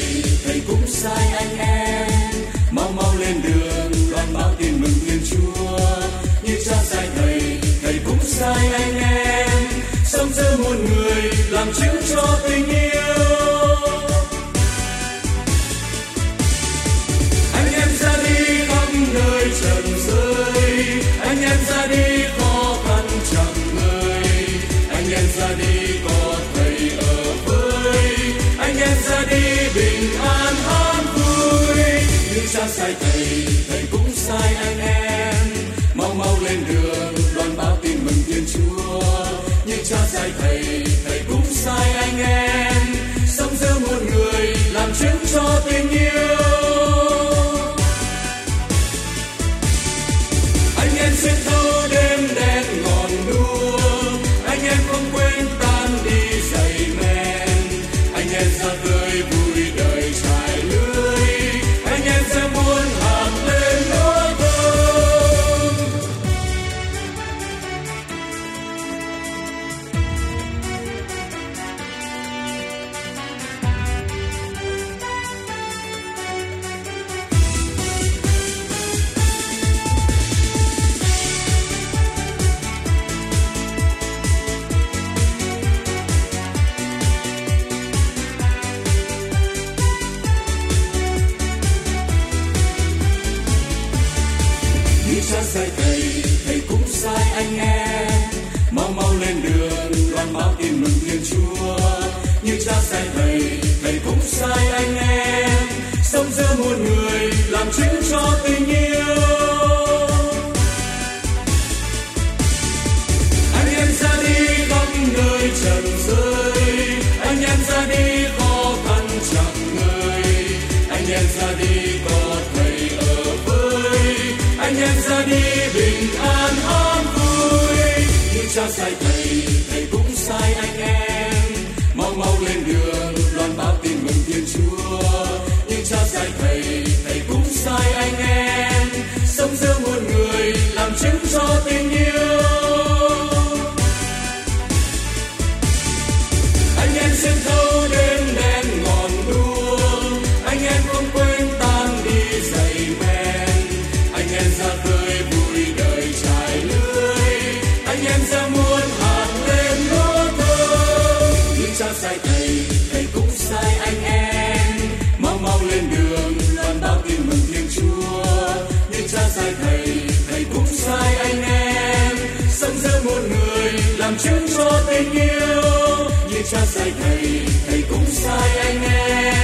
thầy cũng sai anh em. Mau mau lên đường loan báo tin mừng Thiên Chúa. Như cha sai thầy cũng sai anh em. Sống giữa muôn người làm chứng cho tình yêu. Anh em ra đi khắp nơi trần giới, anh em ra đi khó khăn chẳng ngơi. Anh em ra đi có thầy ở với, anh em ra đi bình an an vui. Như cha sai thầy cũng sai anh em. Mau mau lên đường loan báo tin mừng Thiên Chúa. Như cha sai thầy cũng sai anh em. Sống giữa muôn người làm chứng cho tình yêu. Anh em xuyên thấu đêm đen ngọn đua, anh em không quên tan đi giày men. Anh em ra khơi vui đời trải lưới, anh em sẽ muôn hạt lên lúa thơm. Như cha sai thầy cũng sai anh em. Mau mau lên đường loan báo tin mừng Thiên Chúa. Như cha sai thầy cũng sai anh em. Sống giữa muôn người làm chứng cho tình yêu. Anh em ra đi khắp nơi trần giới, anh em ra đi khó khăn chẳng ngơi. Anh em ra đi có thầy ở với, anh em ra đi bình an an vui. Như cha sai thầy cũng sai anh em. Mau mau lên đường loan báo tin mừng Thiên Chúa. Như cha sai thầy cũng sai anh em. Sống giữa muôn người làm chứng cho tình yêu. Anh em xuyên thấu đêm đen ngọn đua, anh em không quên tan đi giày men. Anh em ra khơi vui đời trải lưới, anh em ra muôn hạt lên lúa thơm. Như cha sai thầy cũng sai anh em. Mau mau lên đường loan báo tin mừng Thiên Chúa. Như cha sai thầy cũng sai anh em. Sống giữa muôn người làm chứng cho tình yêu. Như cha sai thầy cũng sai anh em.